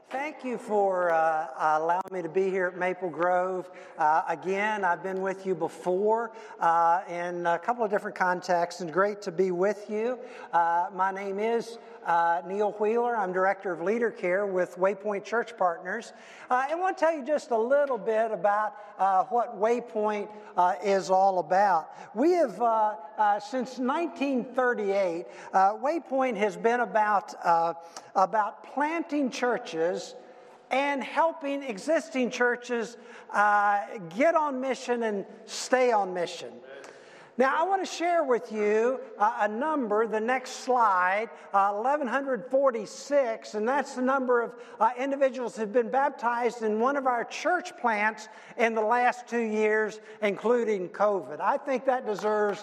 Thank you for allowing me to be here at Maple Grove. Again, I've been with you before in a couple of different contexts, and great to be with you. My name is Neil Wheeler. I'm Director of Leader Care with Waypoint Church Partners. I want to tell you just a little bit about what Waypoint is all about. We have, since 1938, Waypoint has been about planting churches and helping existing churches get on mission and stay on mission. Now, I want to share with you a number, the next slide, 1,146, and that's the number of individuals who have been baptized in one of our church plants in the last 2 years, including COVID. I think that deserves,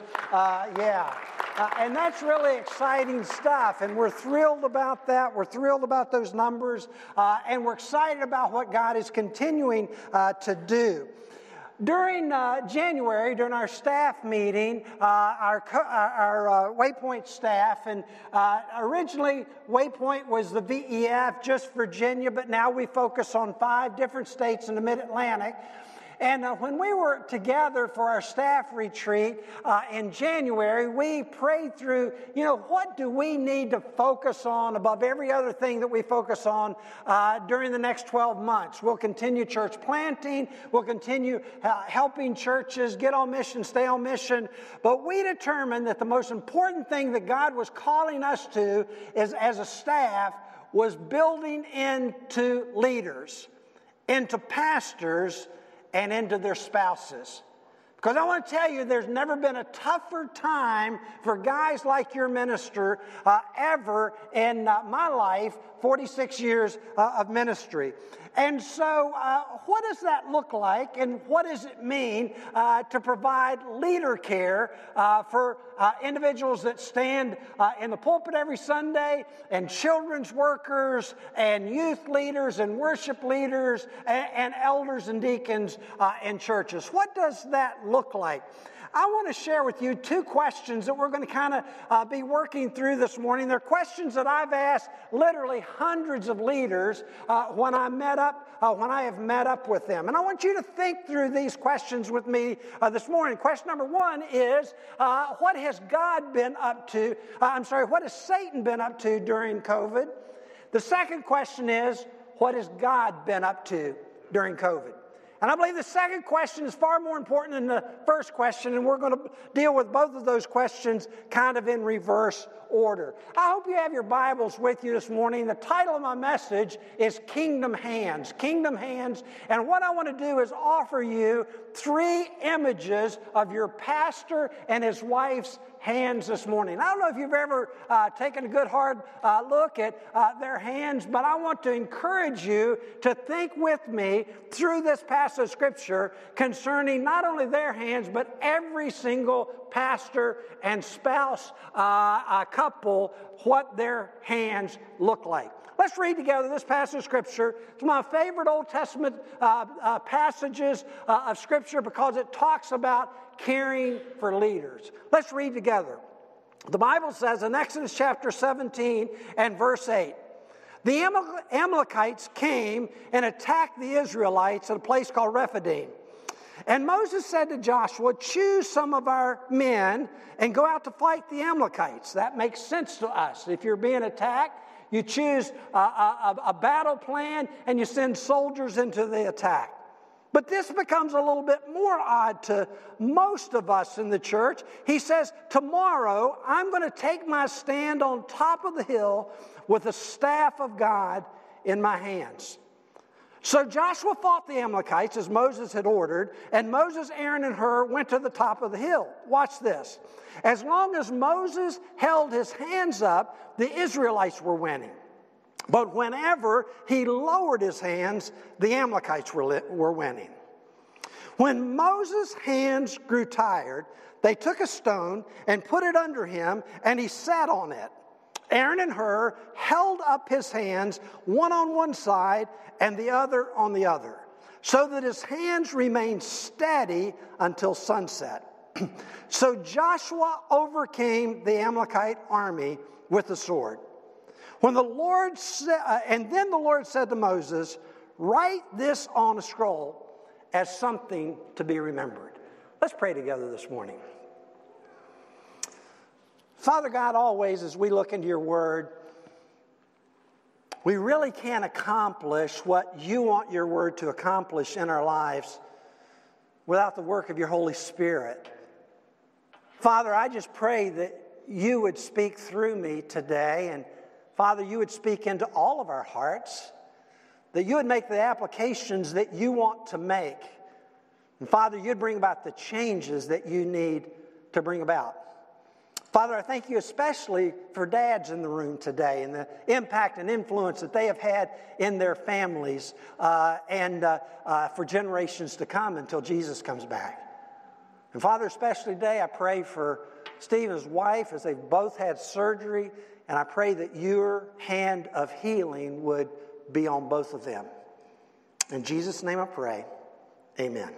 and that's really exciting stuff, and we're thrilled about that. We're thrilled about those numbers, and we're excited about what God is continuing to do. During January, during our staff meeting, our Waypoint staff, and originally Waypoint was the VEF, just Virginia, but now we focus on 5 different states in the Mid-Atlantic. And when we were together for our staff retreat in January, we prayed through, what do we need to focus on above every other thing that we focus on during the next 12 months. We'll continue church planting. We'll continue helping churches get on mission, stay on mission. But we determined that the most important thing that God was calling us to is, as a staff, was building into leaders, into pastors, and into their spouses. Because I want to tell you, there's never been a tougher time for guys like your minister ever in my life, 46 years of ministry. And so what does that look like, and what does it mean to provide leader care for individuals that stand in the pulpit every Sunday, and children's workers, and youth leaders, and worship leaders, and elders and deacons in churches? What does that look like? I want to share with you 2 questions that we're going to kind of be working through this morning. They're questions that I've asked literally hundreds of leaders when I have met up with them. And I want you to think through these questions with me this morning. Question number 1 is, what has God been up to? What has Satan been up to during COVID? The second question is, what has God been up to during COVID? And I believe the second question is far more important than the first question, and we're going to deal with both of those questions kind of in reverse order. I hope you have your Bibles with you this morning. The title of my message is Kingdom Hands. Kingdom Hands. And what I want to do is offer you 3 images of your pastor and his wife's hands this morning. I don't know if you've ever taken a good hard look at their hands, but I want to encourage you to think with me through this passage of Scripture concerning not only their hands, but every single pastor and spouse couple, what their hands look like. Let's read together this passage of Scripture. It's my favorite Old Testament passages of Scripture because it talks about caring for leaders. Let's read together. The Bible says in Exodus chapter 17 and verse 8, the Amalekites came and attacked the Israelites at a place called Rephidim. And Moses said to Joshua, choose some of our men and go out to fight the Amalekites. That makes sense to us. If you're being attacked, you choose a battle plan and you send soldiers into the attack. But this becomes a little bit more odd to most of us in the church. He says, tomorrow I'm going to take my stand on top of the hill with the staff of God in my hands. So Joshua fought the Amalekites as Moses had ordered, and Moses, Aaron, and Hur went to the top of the hill. Watch this. As long as Moses held his hands up, the Israelites were winning. But whenever he lowered his hands, the Amalekites were winning. When Moses' hands grew tired, they took a stone and put it under him, and he sat on it. Aaron and Hur held up his hands, one on one side and the other on the other, so that his hands remained steady until sunset. So Joshua overcame the Amalekite army with the sword. And then the Lord said to Moses, write this on a scroll as something to be remembered. Let's pray together this morning. Father God, always as we look into your word, we really can't accomplish what you want your word to accomplish in our lives without the work of your Holy Spirit. Father, I just pray that you would speak through me today, and Father, you would speak into all of our hearts, that you would make the applications that you want to make. And Father, you'd bring about the changes that you need to bring about. Father, I thank you especially for dads in the room today and the impact and influence that they have had in their families and for generations to come until Jesus comes back. And Father, especially today, I pray for Steve and his wife as they've both had surgery, and I pray that your hand of healing would be on both of them. In Jesus' name I pray, amen.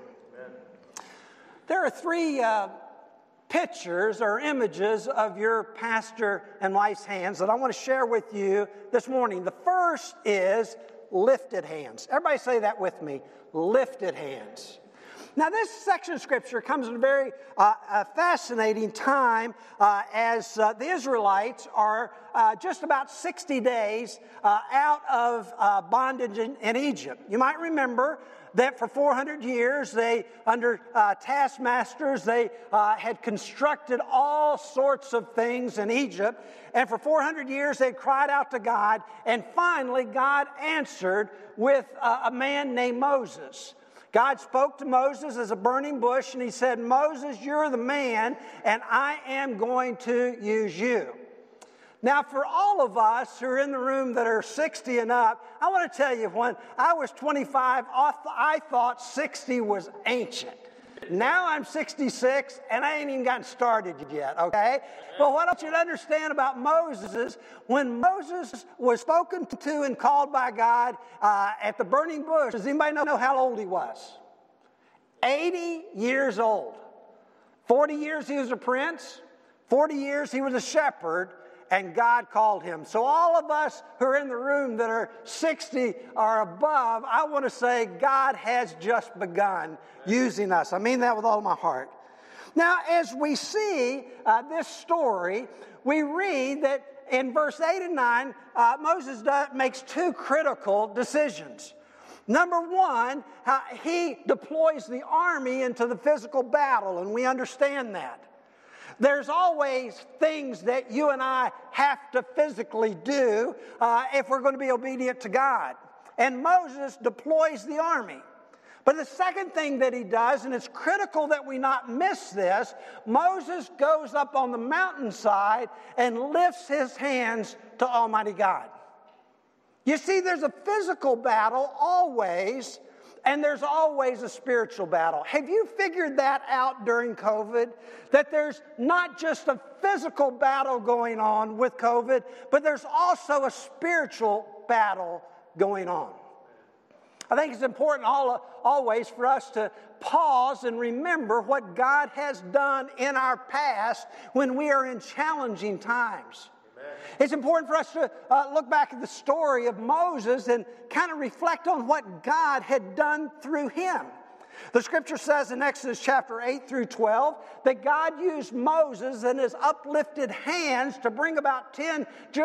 There are three pictures or images of your pastor and wife's hands that I want to share with you this morning. The first is lifted hands. Everybody say that with me, lifted hands. Now, this section of Scripture comes at a very fascinating time as the Israelites are just about 60 days out of bondage in Egypt. You might remember that for 400 years, under taskmasters, they had constructed all sorts of things in Egypt. And for 400 years, they cried out to God. And finally, God answered with a man named Moses. God spoke to Moses as a burning bush, and he said, Moses, you're the man, and I am going to use you. Now, for all of us who are in the room that are 60 and up, I want to tell you, when I was 25, I thought 60 was ancient. Now I'm 66, and I ain't even gotten started yet, okay? But what I want you to understand about Moses is when Moses was spoken to and called by God at the burning bush, does anybody know how old he was? 80 years old. 40 years he was a prince. 40 years he was a shepherd. And God called him. So all of us who are in the room that are 60 or above, I want to say God has just begun using us. I mean that with all of my heart. Now, as we see this story, we read that in verse 8 and 9, Moses makes two critical decisions. Number one, he deploys the army into the physical battle, and we understand that. There's always things that you and I have to physically do if we're going to be obedient to God. And Moses deploys the army. But the second thing that he does, and it's critical that we not miss this, Moses goes up on the mountainside and lifts his hands to Almighty God. You see, there's a physical battle always, and there's always a spiritual battle. Have you figured that out during COVID? That there's not just a physical battle going on with COVID, but there's also a spiritual battle going on. I think it's important always for us to pause and remember what God has done in our past when we are in challenging times. It's important for us to look back at the story of Moses and kind of reflect on what God had done through him. The Scripture says in Exodus chapter 8 through 12 that God used Moses and his uplifted hands to bring about 10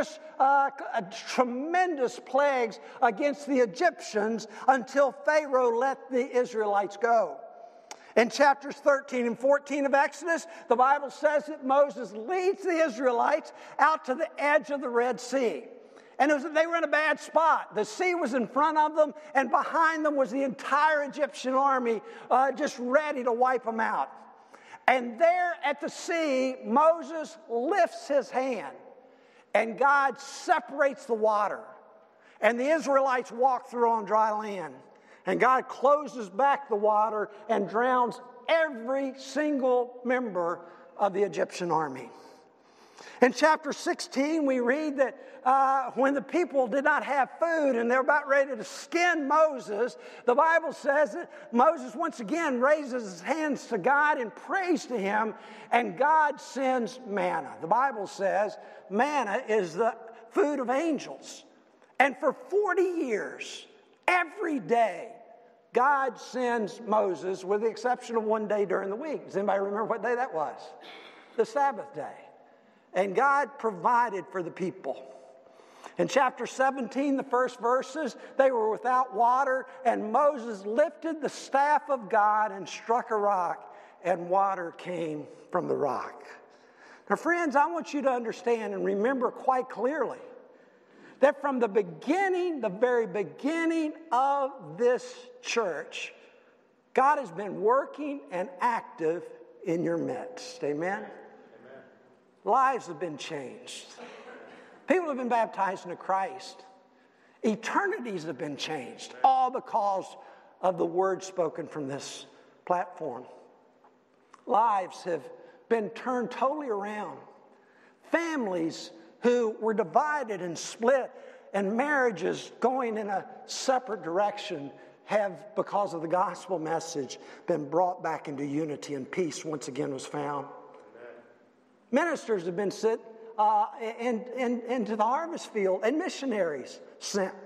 tremendous plagues against the Egyptians until Pharaoh let the Israelites go. In chapters 13 and 14 of Exodus, the Bible says that Moses leads the Israelites out to the edge of the Red Sea. And they were in a bad spot. The sea was in front of them, and behind them was the entire Egyptian army just ready to wipe them out. And there at the sea, Moses lifts his hand, and God separates the water. And the Israelites walk through on dry land. And God closes back the water and drowns every single member of the Egyptian army. In chapter 16, we read that when the people did not have food and they're about ready to skin Moses, the Bible says that Moses once again raises his hands to God and prays to him, and God sends manna. The Bible says manna is the food of angels. And for 40 years, every day, God sends Moses, with the exception of one day during the week. Does anybody remember what day that was? The Sabbath day. And God provided for the people. In chapter 17, the first verses, they were without water, and Moses lifted the staff of God and struck a rock, and water came from the rock. Now, friends, I want you to understand and remember quite clearly that from the beginning, the very beginning of this church, God has been working and active in your midst. Amen? Amen. Lives have been changed. People have been baptized into Christ. Eternities have been changed, all because of the word spoken from this platform. Lives have been turned totally around. Families who were divided and split, and marriages going in a separate direction have, because of the gospel message, been brought back into unity, and peace once again was found. Amen. Ministers have been sent into the harvest field, and missionaries sent.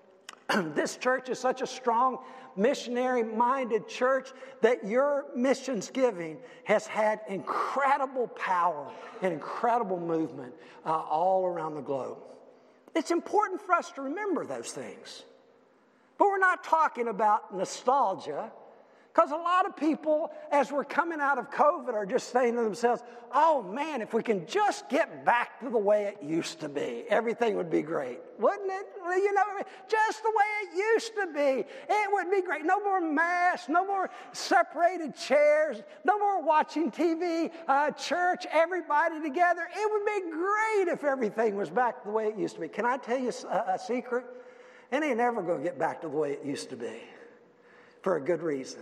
This church is such a strong missionary-minded church that your missions giving has had incredible power and incredible movement all around the globe. It's important for us to remember those things. But we're not talking about nostalgia, because a lot of people, as we're coming out of COVID, are just saying to themselves, oh man, if we can just get back to the way it used to be, everything would be great. Wouldn't it? You know, just the way it used to be. It would be great. No more masks, no more separated chairs, no more watching TV, church, everybody together. It would be great if everything was back to the way it used to be. Can I tell you a secret? It ain't ever going to get back to the way it used to be, for a good reason.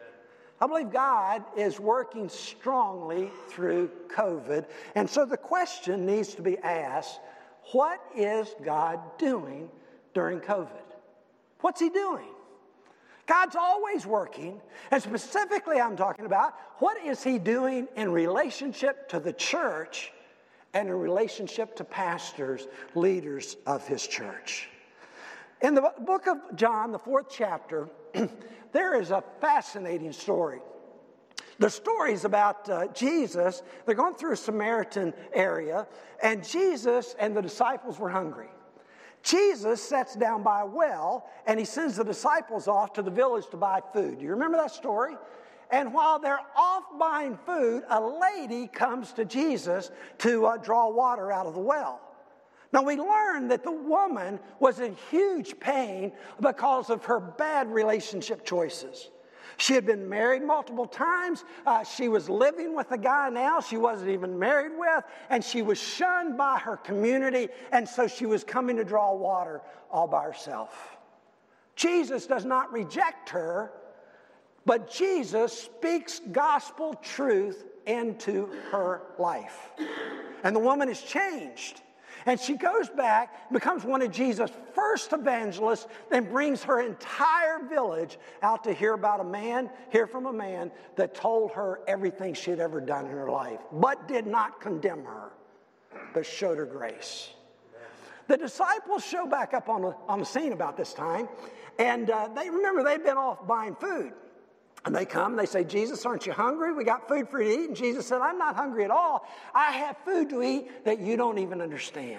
I believe God is working strongly through COVID. And so the question needs to be asked, what is God doing during COVID? What's he doing? God's always working. And specifically, I'm talking about what is he doing in relationship to the church and in relationship to pastors, leaders of his church. In the book of John, the 4th chapter, there is a fascinating story. The story is about Jesus. They're going through a Samaritan area, and Jesus and the disciples were hungry. Jesus sits down by a well, and he sends the disciples off to the village to buy food. Do you remember that story? And while they're off buying food, a lady comes to Jesus to draw water out of the well. Now, we learn that the woman was in huge pain because of her bad relationship choices. She had been married multiple times. She was living with a guy now she wasn't even married with, and she was shunned by her community, and so she was coming to draw water all by herself. Jesus does not reject her, but Jesus speaks gospel truth into her life. And the woman is changed. And she goes back, becomes one of Jesus' first evangelists, and brings her entire village out to hear from a man that told her everything she had ever done in her life, but did not condemn her, but showed her grace. The disciples show back up on the scene about this time, and they'd been off buying food. And they come, they say, Jesus, aren't you hungry? We got food for you to eat. And Jesus said, I'm not hungry at all. I have food to eat that you don't even understand.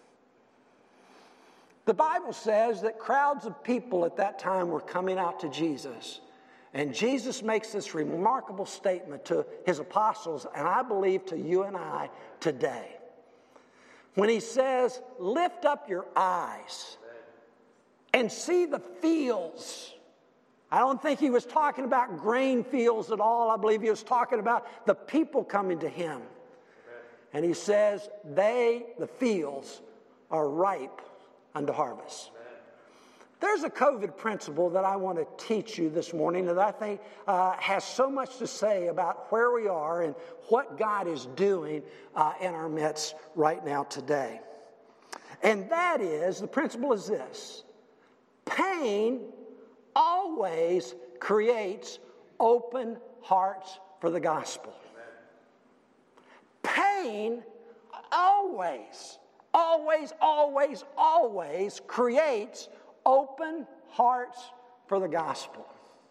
The Bible says that crowds of people at that time were coming out to Jesus. And Jesus makes this remarkable statement to his apostles, and I believe to you and I today. When he says, lift up your eyes and see the fields. I don't think he was talking about grain fields at all. I believe he was talking about the people coming to him. Amen. And he says, the fields, are ripe unto harvest. Amen. There's a COVID principle that I want to teach you this morning that I think has so much to say about where we are and what God is doing in our midst right now today. And that is, the principle is this: pain always creates open hearts for the gospel. Pain always always, always, always creates open hearts for the gospel.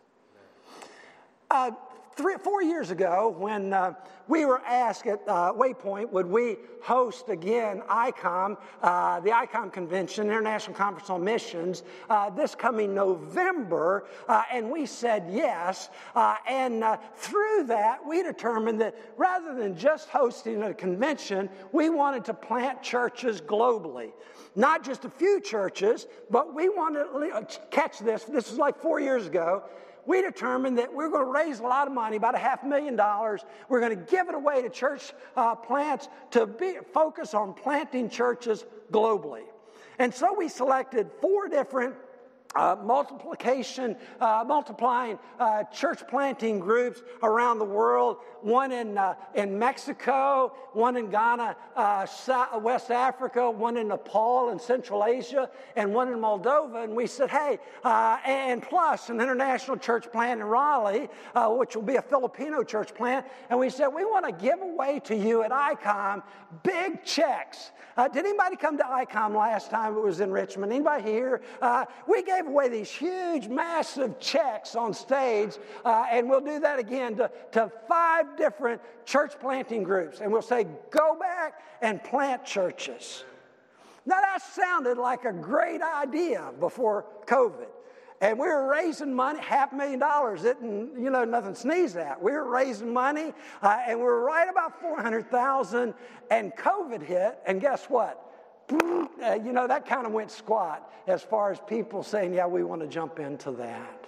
4 years ago, when we were asked at Waypoint, would we host again ICOM, the ICOM Convention, International Conference on Missions, this coming November, and we said yes. And through that, we determined that rather than just hosting a convention, we wanted to plant churches globally. Not just a few churches, but we wanted to catch this. This was like 4 years ago. We determined that we're going to raise a lot of money, about $500,000. We're going to give it away to church plants to focus on planting churches globally. And so we selected 4 different multiplying church planting groups around the world. One in Mexico, one in Ghana, West Africa, one in Nepal and Central Asia, and one in Moldova. And we said, hey, and plus an international church plant in Raleigh, which will be a Filipino church plant. And we said, we want to give away to you at ICOM big checks. Did anybody come to ICOM last time it was in Richmond? Anybody here? We gave away these huge, massive checks on stage, and we'll do that again to 5 different church planting groups. And we'll say, go back and plant churches. Now, that sounded like a great idea before COVID. And we were raising money, $500,000. Isn't, nothing to sneeze at. We were raising money, and we were right about $400,000, and COVID hit, and guess what? That kind of went squat as far as people saying, yeah, we want to jump into that.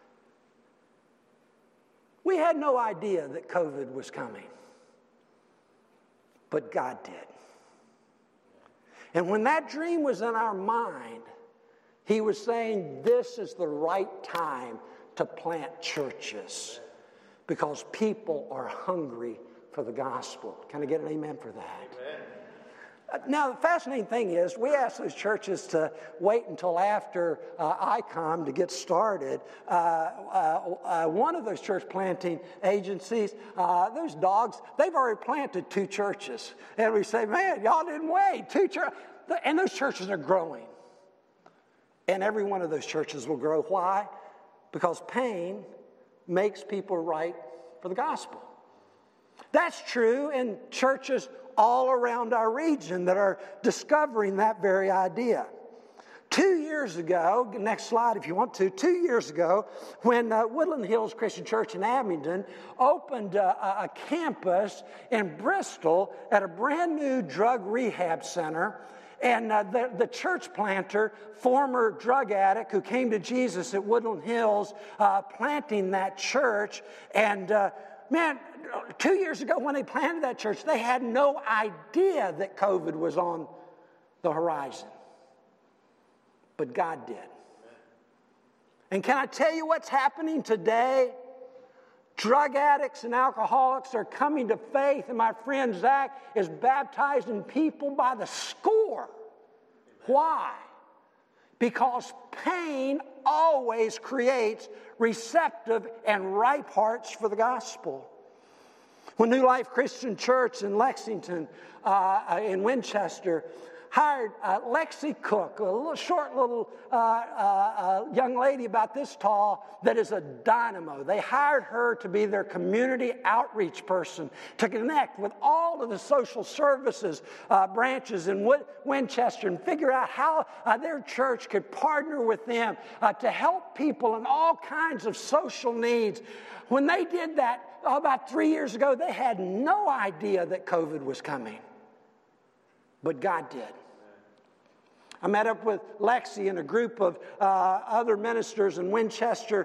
We had no idea that COVID was coming, but God did. And when that dream was in our mind, He was saying, this is the right time to plant churches because people are hungry for the gospel. Can I get an amen for that? Amen. Now, the fascinating thing is we asked those churches to wait until after ICOM to get started. One of those church planting agencies, those dogs, they've already planted 2 churches. And we say, man, y'all didn't wait. 2 churches. And those churches are growing. And every one of those churches will grow. Why? Because pain makes people right for the gospel. That's true in churches all around our region that are discovering that very idea. 2 years ago, next slide if you want to, 2 years ago, when Woodland Hills Christian Church in Abingdon opened a campus in Bristol at a brand new drug rehab center, and the church planter, former drug addict who came to Jesus at Woodland Hills, planting that church. And 2 years ago when they planted that church, they had no idea that COVID was on the horizon. But God did. And can I tell you what's happening today? Drug addicts and alcoholics are coming to faith, and my friend Zach is baptizing people by the score. Why? Because pain always creates receptive and ripe hearts for the gospel. When New Life Christian Church in Lexington, in Winchester, hired Lexi Cook, a short little young lady about this tall that is a dynamo. They hired her to be their community outreach person to connect with all of the social services branches in Winchester and figure out how their church could partner with them to help people in all kinds of social needs. When they did that about 3 years ago, they had no idea that COVID was coming. But God did. I met up with Lexi and a group of other ministers in Winchester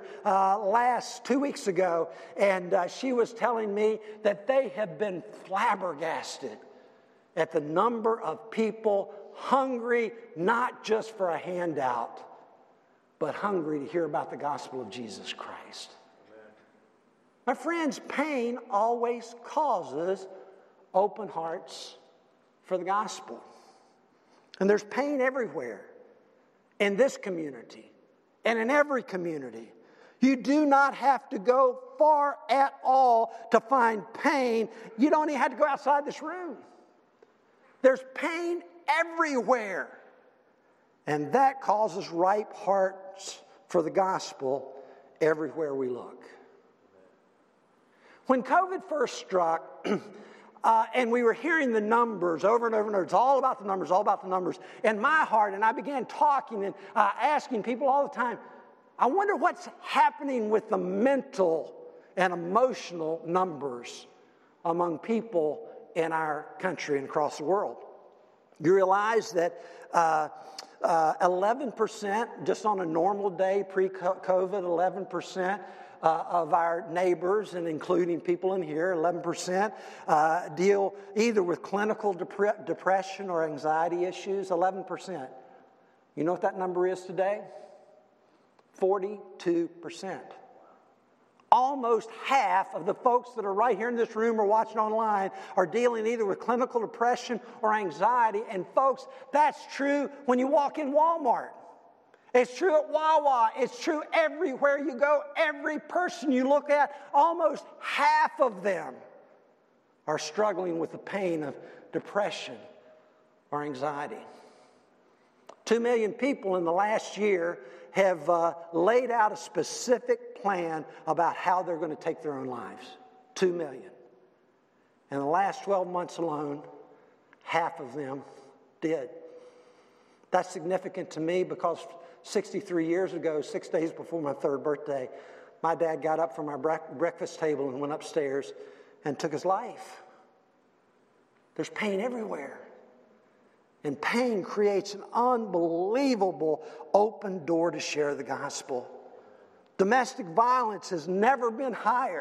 2 weeks ago, and she was telling me that they have been flabbergasted at the number of people hungry not just for a handout, but hungry to hear about the gospel of Jesus Christ. Amen. My friends, pain always causes open hearts for the gospel. And there's pain everywhere in this community and in every community. You do not have to go far at all to find pain. You don't even have to go outside this room. There's pain everywhere. And that causes ripe hearts for the gospel everywhere we look. When COVID first struck, and we were hearing the numbers over and over and over, it's all about the numbers, all about the numbers, in my heart, and I began talking and asking people all the time, I wonder what's happening with the mental and emotional numbers among people in our country and across the world. You realize that 11%, just on a normal day pre-COVID, 11% of our neighbors, and including people in here, 11% deal either with clinical depression or anxiety issues, 11%. You know what that number is today? 42%. Almost half of the folks that are right here in this room or watching online are dealing either with clinical depression or anxiety. And folks, that's true when you walk in Walmart. It's true at Wawa. It's true everywhere you go. Every person you look at, almost half of them are struggling with the pain of depression or anxiety. 2 million people in the last year have laid out a specific plan about how they're going to take their own lives. 2 million. In the last 12 months alone, half of them did. That's significant to me because 63 years ago, 6 days before my 3rd birthday, my dad got up from our breakfast table and went upstairs and took his life. There's pain everywhere. And pain creates an unbelievable open door to share the gospel. Domestic violence has never been higher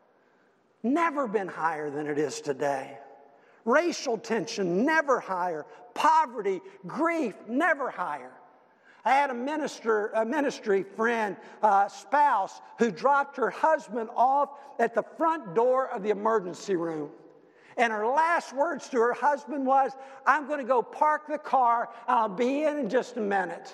than it is today. Racial tension, never higher. Poverty, grief, never higher. I had a ministry friend, spouse, who dropped her husband off at the front door of the emergency room. And her last words to her husband was, I'm going to go park the car. I'll be in just a minute.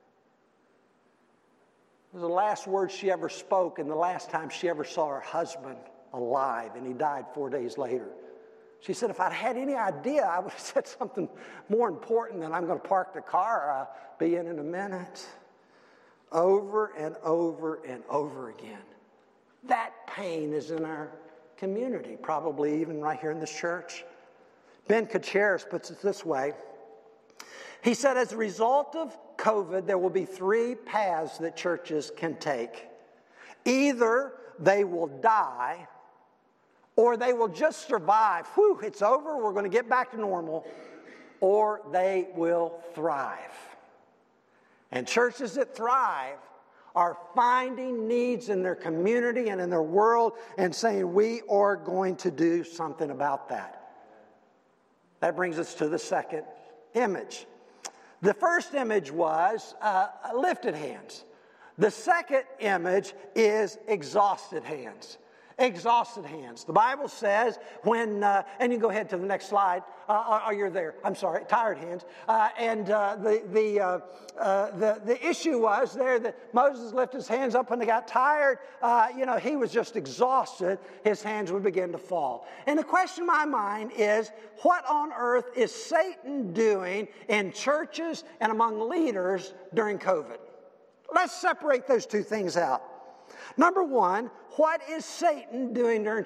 It was the last words she ever spoke and the last time she ever saw her husband alive, and he died 4 days later. She said, if I'd had any idea, I would have said something more important than I'm going to park the car. I'll be in a minute. Over and over and over again. That pain is in our community, probably even right here in this church. Ben Kacharis puts it this way. He said, as a result of COVID, there will be 3 paths that churches can take. Either they will die, or they will just survive. Whew, it's over, we're going to get back to normal. Or they will thrive. And churches that thrive are finding needs in their community and in their world and saying, we are going to do something about that. That brings us to the second image. The first image was lifted hands. The second image is exhausted hands. Exhausted hands. The Bible says when, and you go ahead to the next slide. You're there. I'm sorry. Tired hands. The issue was there that Moses lifted his hands up when they got tired. He was just exhausted. His hands would begin to fall. And the question in my mind is, what on earth is Satan doing in churches and among leaders during COVID? Let's separate those two things out. Number one, what is Satan doing during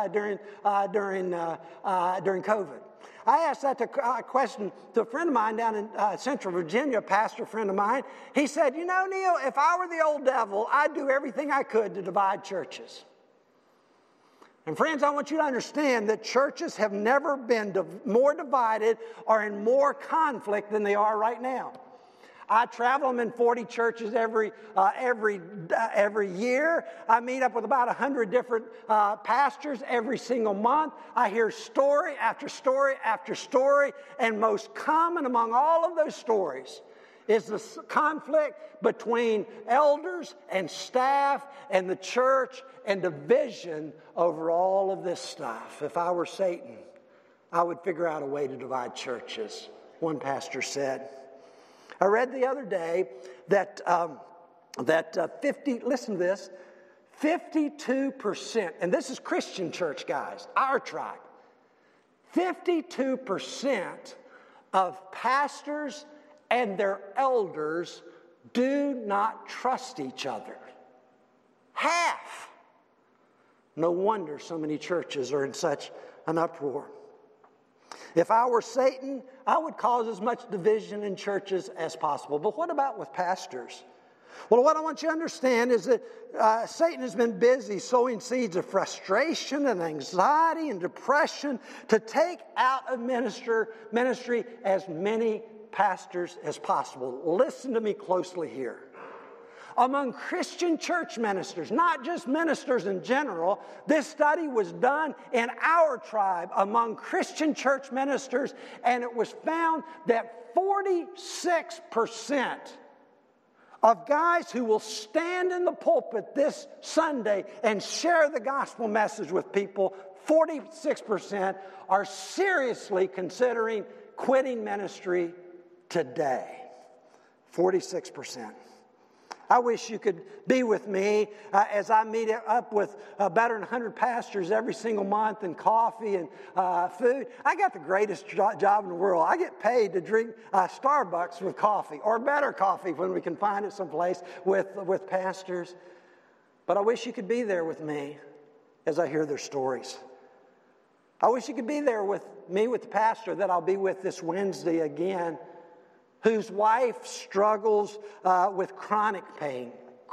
COVID? I asked that question to a friend of mine down in Central Virginia, a pastor friend of mine. He said, Neil, if I were the old devil, I'd do everything I could to divide churches. And friends, I want you to understand that churches have never been more divided or in more conflict than they are right now. I travel. I'm in 40 churches every year. I meet up with about 100 different pastors every single month. I hear story after story after story, and most common among all of those stories is the conflict between elders and staff and the church and division over all of this stuff. If I were Satan, I would figure out a way to divide churches, one pastor said. I read the other day that 52%, and this is Christian church guys, our tribe, 52% of pastors and their elders do not trust each other. Half. No wonder so many churches are in such an uproar. If I were Satan, I would cause as much division in churches as possible. But what about with pastors? Well, what I want you to understand is that Satan has been busy sowing seeds of frustration and anxiety and depression to take out of ministry as many pastors as possible. Listen to me closely here. Among Christian church ministers, not just ministers in general, this study was done in our tribe among Christian church ministers, and it was found that 46% of guys who will stand in the pulpit this Sunday and share the gospel message with people, 46% are seriously considering quitting ministry today. 46%. I wish you could be with me as I meet up with better than 100 pastors every single month and coffee and food. I got the greatest job in the world. I get paid to drink Starbucks with coffee, or better coffee when we can find it someplace with pastors. But I wish you could be there with me as I hear their stories. I wish you could be there with me with the pastor that I'll be with this Wednesday again, whose wife struggles with chronic pain.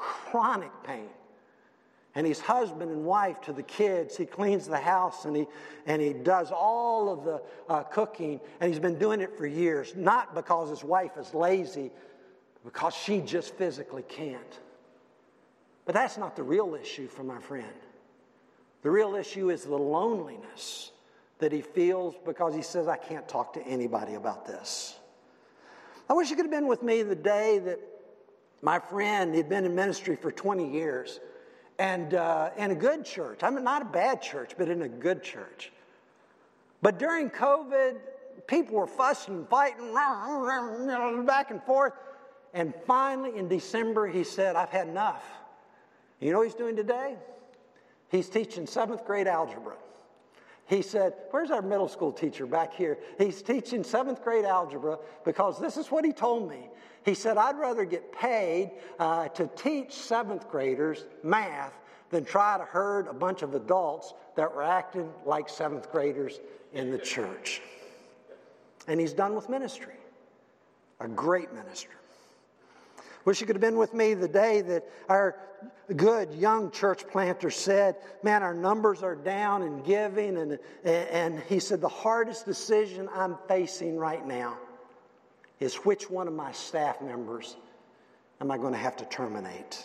And his husband and wife to the kids, he cleans the house and he does all of the cooking, and he's been doing it for years, not because his wife is lazy, because she just physically can't. But that's not the real issue for my friend. The real issue is the loneliness that he feels because he says, I can't talk to anybody about this. I wish you could have been with me the day that my friend, he'd been in ministry for 20 years, and in a good church. I mean, not a bad church, but in a good church. But during COVID, people were fussing and fighting, back and forth. And finally, in December, he said, I've had enough. You know what he's doing today? He's teaching 7th grade algebra. He said, where's our middle school teacher back here? He's teaching 7th grade algebra because this is what he told me. He said, I'd rather get paid to teach 7th graders math than try to herd a bunch of adults that were acting like 7th graders in the church. And he's done with ministry. A great minister. Wish you could have been with me the day that our good young church planter said, man, our numbers are down in giving. And he said, the hardest decision I'm facing right now is which one of my staff members am I going to have to terminate?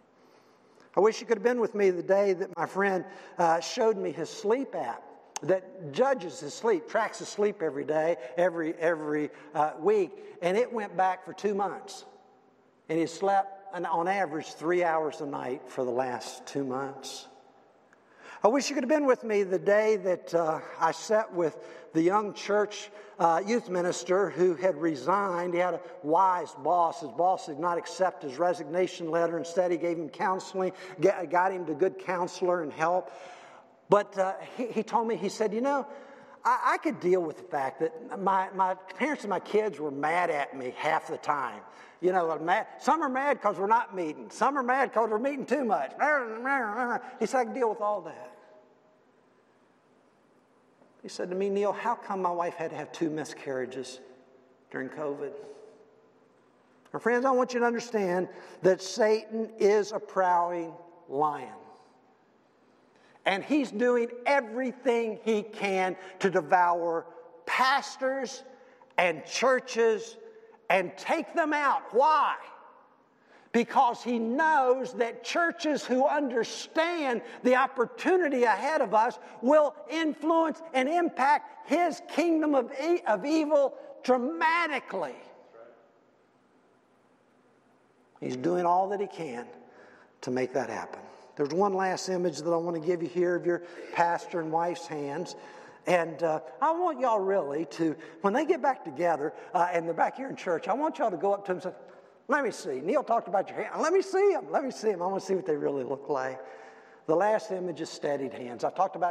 I wish you could have been with me the day that my friend showed me his sleep app that judges his sleep, tracks his sleep every day, every week. And it went back for 2 months. And he slept, on average, 3 hours a night for the last 2 months. I wish you could have been with me the day that I sat with the young church youth minister who had resigned. He had a wise boss. His boss did not accept his resignation letter. Instead, he gave him counseling, got him to good counselor and help. But he told me, he said, you know, I could deal with the fact that my parents and my kids were mad at me half the time. You know, some are mad because we're not meeting. Some are mad because we're meeting too much. He said, I can deal with all that. He said to me, Neil, how come my wife had to have 2 miscarriages during COVID? My friends, I want you to understand that Satan is a prowling lion. And he's doing everything he can to devour pastors and churches and take them out. Why? Because he knows that churches who understand the opportunity ahead of us will influence and impact his kingdom of evil dramatically. He's doing all that he can to make that happen. There's one last image that I want to give you here of your pastor and wife's hands. And I want y'all really to, when they get back together and they're back here in church, I want y'all to go up to them and say, let me see. Neil talked about your hand. Let me see them. Let me see them. I want to see what they really look like. The last image is steadied hands. I talked about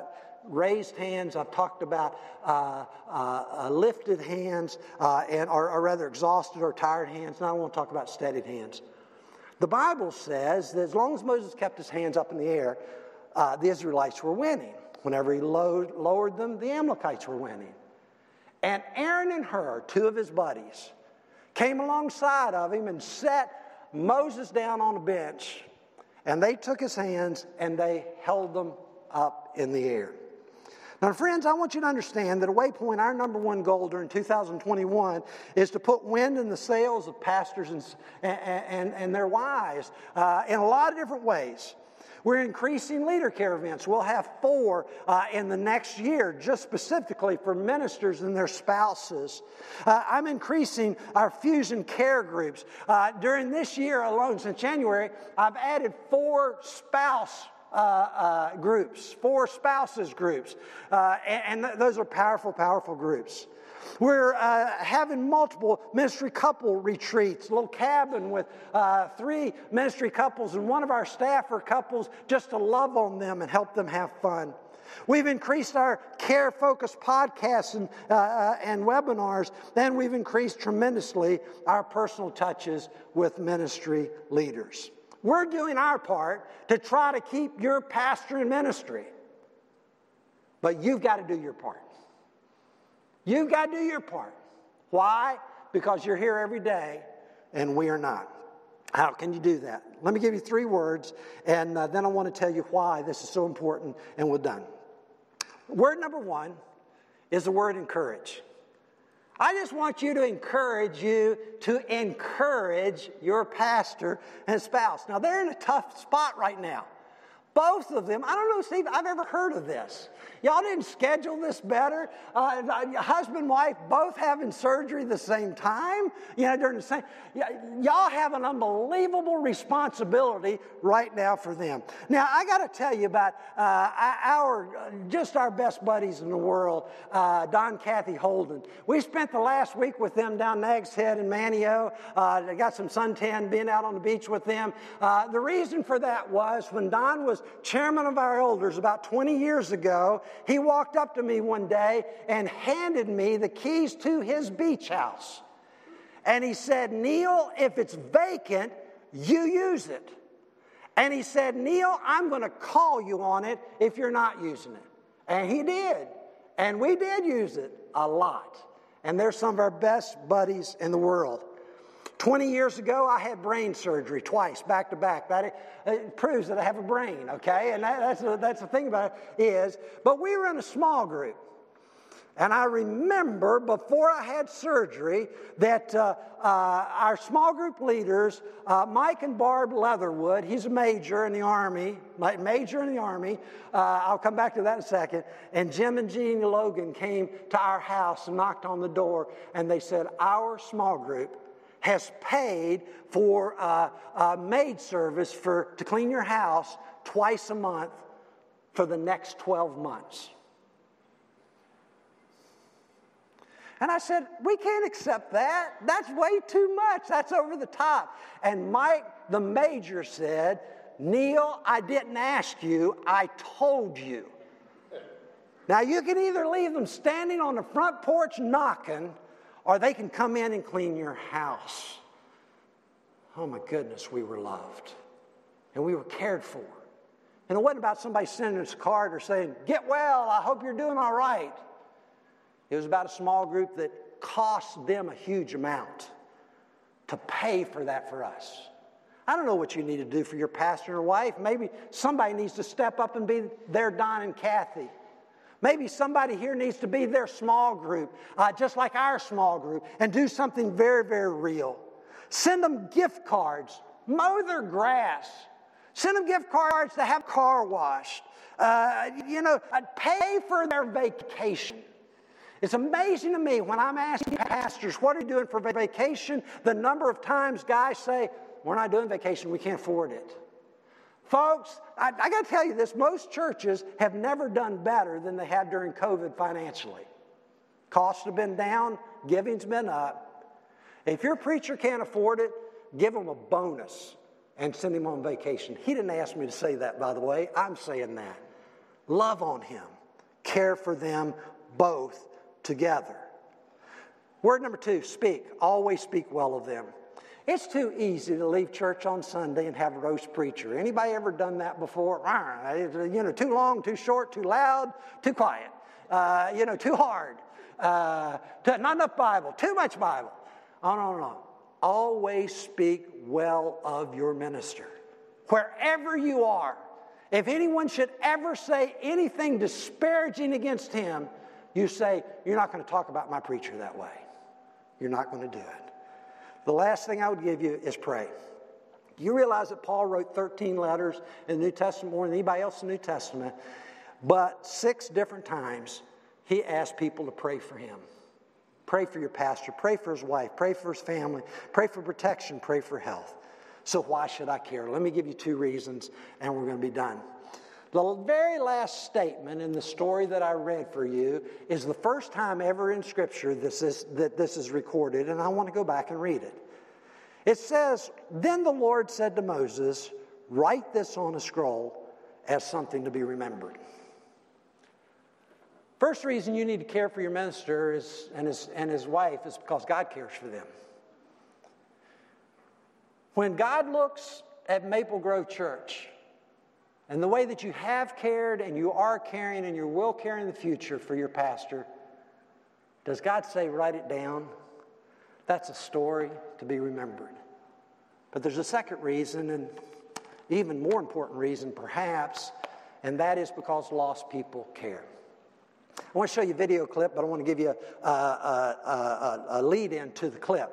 raised hands. I've talked about lifted hands, or rather exhausted or tired hands. Now I want to talk about steadied hands. The Bible says that as long as Moses kept his hands up in the air, the Israelites were winning. Whenever he lowered them, the Amalekites were winning. And Aaron and Hur, two of his buddies, came alongside of him and set Moses down on a bench. And they took his hands and they held them up in the air. Now, friends, I want you to understand that at Waypoint, our number one goal during 2021 is to put wind in the sails of pastors and their wives in a lot of different ways. We're increasing leader care events. We'll have 4 in the next year, just specifically for ministers and their spouses. I'm increasing our fusion care groups. During this year alone, since January, I've added 4 spouse groups, 4 spouses groups. And those are powerful, powerful groups. We're having multiple ministry couple retreats, a little cabin with 3 ministry couples and one of our staff are couples just to love on them and help them have fun. We've increased our care-focused podcasts and webinars, and we've increased tremendously our personal touches with ministry leaders. We're doing our part to try to keep your pastor in ministry, but you've got to do your part. You've got to do your part. Why? Because you're here every day and we are not. How can you do that? Let me give you 3 words, and then I want to tell you why this is so important, and we're done. Word number 1 is the word encourage. I just want you to encourage your pastor and spouse. Now, they're in a tough spot right now. Both of them, I don't know, Steve, I've ever heard of this. Y'all didn't schedule this better. Husband and wife both having surgery the same time, during the same. Y'all have an unbelievable responsibility right now for them. Now, I got to tell you about our best buddies in the world, Don and Kathy Holden. We spent the last week with them down Nags Head in Manio. I got some suntan being out on the beach with them. The reason for that was when Don was chairman of our elders about 20 years ago, he walked up to me one day and handed me the keys to his beach house. And he said, Neil, if it's vacant, you use it. And he said, Neil, I'm going to call you on it if you're not using it. And he did. And we did use it a lot. And they're some of our best buddies in the world. 20 years ago, I had brain surgery twice, back to back. It proves that I have a brain, okay? And that's the thing about it is, but we were in a small group. And I remember before I had surgery that our small group leaders, Mike and Barb Leatherwood, he's a major in the Army, I'll come back to that in a second, and Jim and Jeannie Logan came to our house and knocked on the door, and they said, our small group has paid for maid service to clean your house twice a month for the next 12 months. And I said, we can't accept that. That's way too much. That's over the top. And Mike, the major, said, Neil, I didn't ask you. I told you. Now, you can either leave them standing on the front porch knocking, or they can come in and clean your house. Oh, my goodness, we were loved. And we were cared for. And it wasn't about somebody sending us a card or saying, get well, I hope you're doing all right. It was about a small group that cost them a huge amount to pay for that for us. I don't know what you need to do for your pastor or wife. Maybe somebody needs to step up and be their Don and Kathy. Maybe somebody here needs to be their small group, just like our small group, and do something very, very real. Send them gift cards. Mow their grass. Send them gift cards to have car washed. Pay for their vacation. It's amazing to me when I'm asking pastors, what are you doing for vacation? The number of times guys say, we're not doing vacation, we can't afford it. Folks, I got to tell you this, most churches have never done better than they have during COVID financially. Costs have been down, giving's been up. If your preacher can't afford it, give him a bonus and send him on vacation. He didn't ask me to say that, by the way. I'm saying that. Love on him. care for them both together. Word number 2, speak. Always speak well of them. It's too easy to leave church on Sunday and have a roast preacher. Anybody ever done that before? Too long, too short, too loud, too quiet. Too hard. Not enough Bible, too much Bible. On and on. Always speak well of your minister. Wherever you are, if anyone should ever say anything disparaging against him, you say, you're not going to talk about my preacher that way. You're not going to do it. The last thing I would give you is pray. You realize that Paul wrote 13 letters in the New Testament, more than anybody else in the New Testament, but 6 different times he asked people to pray for him. Pray for your pastor, pray for his wife, pray for his family, pray for protection, pray for health. So why should I care? Let me give you 2 reasons, and we're going to be done. The very last statement in the story that I read for you is the first time ever in Scripture that this is recorded, and I want to go back and read it. It says, "Then the Lord said to Moses, write this on a scroll as something to be remembered." First reason you need to care for your minister and his wife is because God cares for them. When God looks at Maple Grove Church and the way that you have cared and you are caring and you will care in the future for your pastor, does God say, write it down? That's a story to be remembered. But there's a second reason, and even more important reason perhaps, and that is because lost people care. I want to show you a video clip, but I want to give you a lead-in to the clip.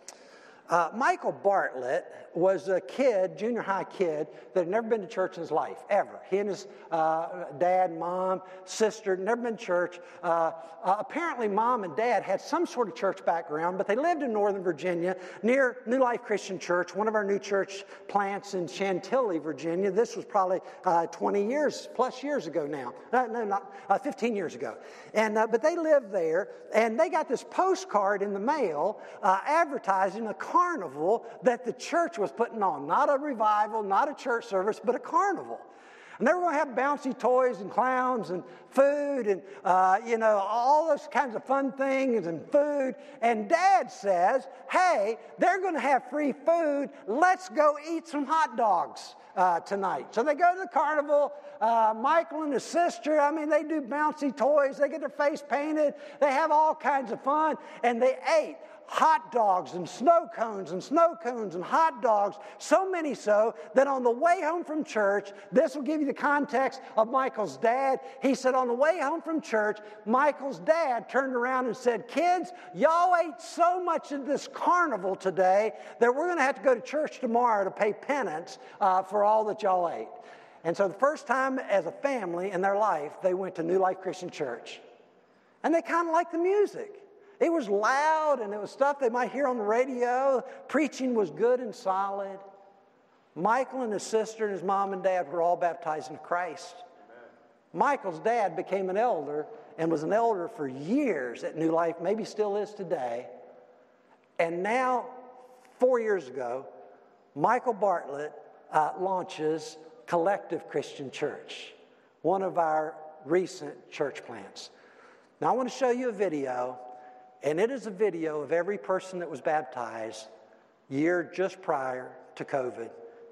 Michael Bartlett was a kid, junior high kid, that had never been to church in his life, ever. He and his dad, mom, sister, never been to church. Apparently, mom and dad had some sort of church background, but they lived in Northern Virginia near New Life Christian Church, one of our new church plants in Chantilly, Virginia. This was probably 20 years, plus years ago now. No, not 15 years ago. And but they lived there, and they got this postcard in the mail advertising a carnival that the church was putting on. Not a revival, not a church service, but a carnival. And they were going to have bouncy toys and clowns and food and, all those kinds of fun things and food. And Dad says, hey, they're going to have free food. Let's go eat some hot dogs tonight. So they go to the carnival. Michael and his sister, they do bouncy toys. They get their face painted. They have all kinds of fun. And they ate hot dogs and snow cones and hot dogs, so many so that on the way home from church, this will give you the context of Michael's dad. He said on the way home from church, Michael's dad turned around and said, kids, y'all ate so much at this carnival today that we're going to have to go to church tomorrow to pay penance for all that y'all ate. And so the first time as a family in their life, they went to New Life Christian Church. And they kind of liked the music. It was loud, and it was stuff they might hear on the radio. Preaching was good and solid. Michael and his sister and his mom and dad were all baptized into Christ. Amen. Michael's dad became an elder and was an elder for years at New Life, maybe still is today. And now, 4 years ago, Michael Bartlett launches Collective Christian Church, one of our recent church plants. Now, I want to show you a video. And it is a video of every person that was baptized year just prior to COVID,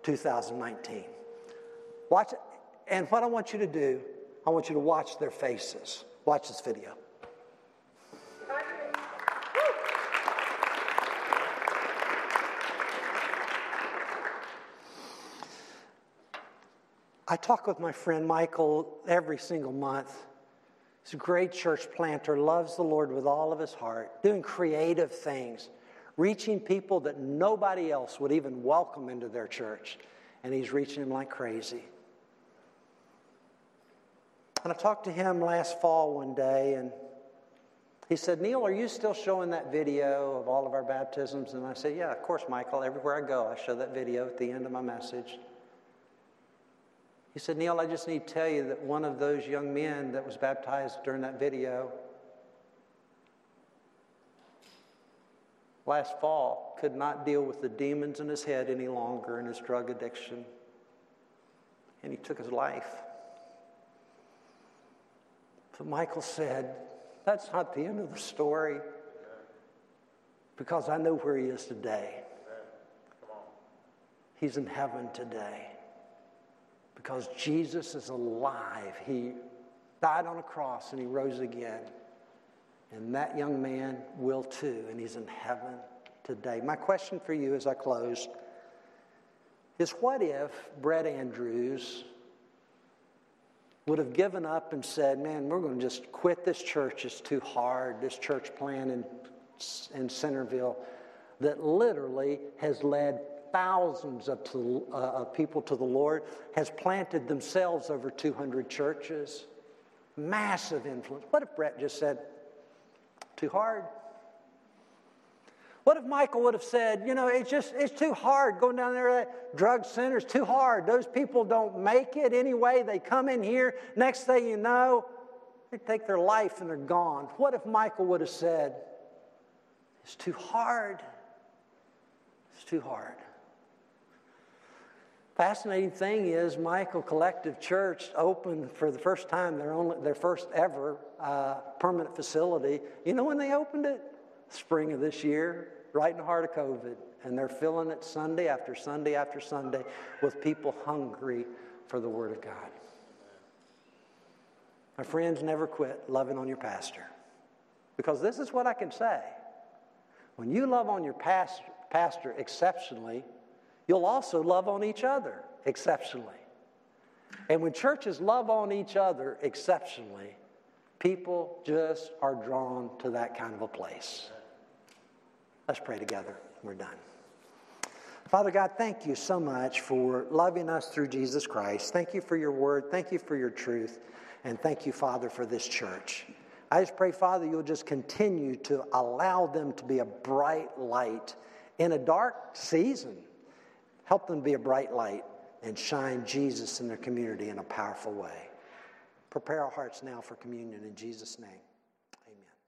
2019. Watch it. And what I want you to do, I want you to watch their faces. Watch this video. I talk with my friend Michael every single month. He's a great church planter, loves the Lord with all of his heart, doing creative things, reaching people that nobody else would even welcome into their church. And he's reaching them like crazy. And I talked to him last fall one day, and he said, Neil, are you still showing that video of all of our baptisms? And I said, yeah, of course, Michael. Everywhere I go, I show that video at the end of my message. He said, Neil, I just need to tell you that one of those young men that was baptized during that video last fall could not deal with the demons in his head any longer and his drug addiction. And he took his life. But Michael said, that's not the end of the story, because I know where he is today. He's in heaven today because Jesus is alive. He died on a cross and he rose again. And that young man will too, and he's in heaven today. My question for you as I close is, what if Brett Andrews would have given up and said, man, we're going to just quit this church. It's too hard. This church plan in Centerville that literally has led thousands of people to the Lord, has planted themselves over 200 churches. Massive influence. What if Brett just said, too hard? What if Michael would have said, it's too hard going down there to that drug center. It's too hard. Those people don't make it anyway. They come in here. Next thing you know, they take their life and they're gone. What if Michael would have said, it's too hard. It's too hard. Fascinating thing is, Michael Collective Church opened for the first time their first ever permanent facility. You know when they opened it? Spring of this year, right in the heart of COVID. And they're filling it Sunday after Sunday after Sunday with people hungry for the Word of God. My friends, never quit loving on your pastor. Because this is what I can say. When you love on your pastor exceptionally, you'll also love on each other exceptionally. And when churches love on each other exceptionally, people just are drawn to that kind of a place. Let's pray together. We're done. Father God, thank you so much for loving us through Jesus Christ. Thank you for your word. Thank you for your truth. And thank you, Father, for this church. I just pray, Father, you'll just continue to allow them to be a bright light in a dark season. Help them be a bright light and shine Jesus in their community in a powerful way. Prepare our hearts now for communion in Jesus' name. Amen.